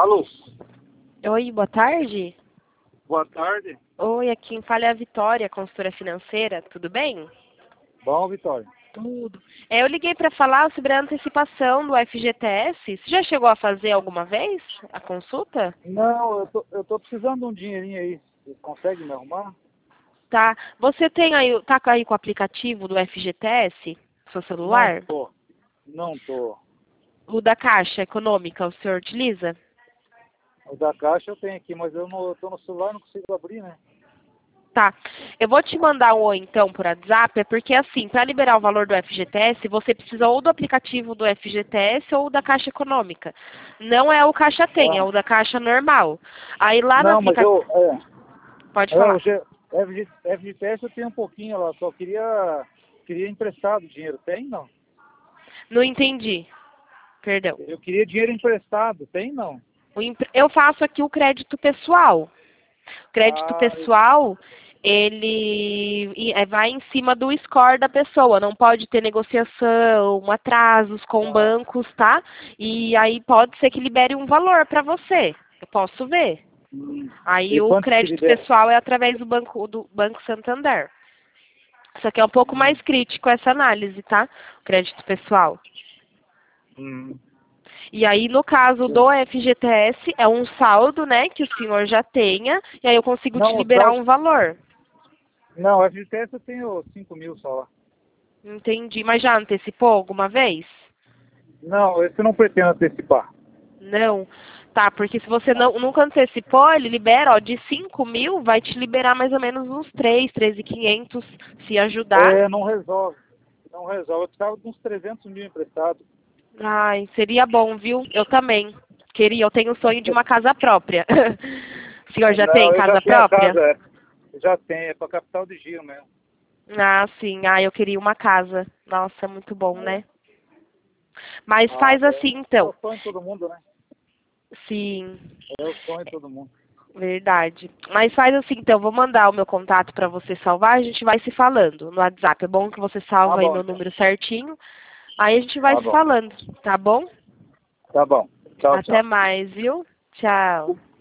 Alô? Oi, boa tarde. Boa tarde. Oi, aqui quem fala é a Vitória, consultora financeira, tudo bem? Bom, Vitória. Tudo. Eu liguei para falar sobre a antecipação do FGTS. Você já chegou a fazer alguma vez a consulta? Não, eu tô precisando de um dinheirinho aí. Você consegue me arrumar? Tá. Você tem aí, tá aí com o aplicativo do FGTS, seu Não celular? tô. Não tô. O da Caixa Econômica, o senhor utiliza? O da Caixa eu tenho aqui, mas eu tô no celular, não consigo abrir, né? Tá. Eu vou te mandar um oi então por WhatsApp, é porque assim, para liberar o valor do FGTS, você precisa ou do aplicativo do FGTS ou da Caixa Econômica. Não é o Caixa Tem, é Ah, o da Caixa normal. Aí lá no não, mas aplicativo. Pode o falar. FGTS eu tenho um pouquinho lá, só queria emprestado dinheiro. Tem, não? Não entendi. Perdão. Eu queria dinheiro emprestado. Tem, não? Eu faço aqui o crédito pessoal. O crédito Ah, pessoal, ele vai em cima do score da pessoa. Não pode ter negociação, atrasos com ah, bancos, tá? E aí pode ser que libere um valor para você. Eu posso ver. hum. Aí E o quanto que crédito libera? pessoal é através do Banco Santander. Isso aqui é um pouco Hum, mais crítico essa análise, tá? O crédito pessoal. hum. E aí, no caso do FGTS, é um saldo, né, que o senhor já tenha, e aí eu consigo te Não, o liberar saldo. um valor. Não, o FGTS eu tenho 5 mil só lá. Entendi. Mas já antecipou alguma vez? Não, esse eu não pretendo antecipar. Não. Tá, porque se você nunca antecipou, ele libera, ó, de 5 mil, vai te liberar mais ou menos uns 3.500, se ajudar. É, não resolve. Não resolve. Eu precisava de uns 300 mil emprestados. Ai, seria bom, viu? Eu também. Queria, eu tenho o sonho de uma casa própria. O senhor já tem Não, eu já casa tenho a própria? casa. Já tenho, é para capital de giro mesmo. Ah, sim. Ah, eu queria uma casa. Nossa, é muito bom, É. né? Mas Ah, faz assim, é o então. sonho de todo mundo, né? Sim, É o sonho de todo mundo. verdade. Mas faz assim, então. Vou mandar o meu contato para você salvar. A gente vai se falando no WhatsApp. É bom que você Tá salva aí bom, meu então. número certinho. Aí a gente vai Tá se bom. falando, tá bom? Tá bom. Tchau, Até tchau. mais, viu? Tchau.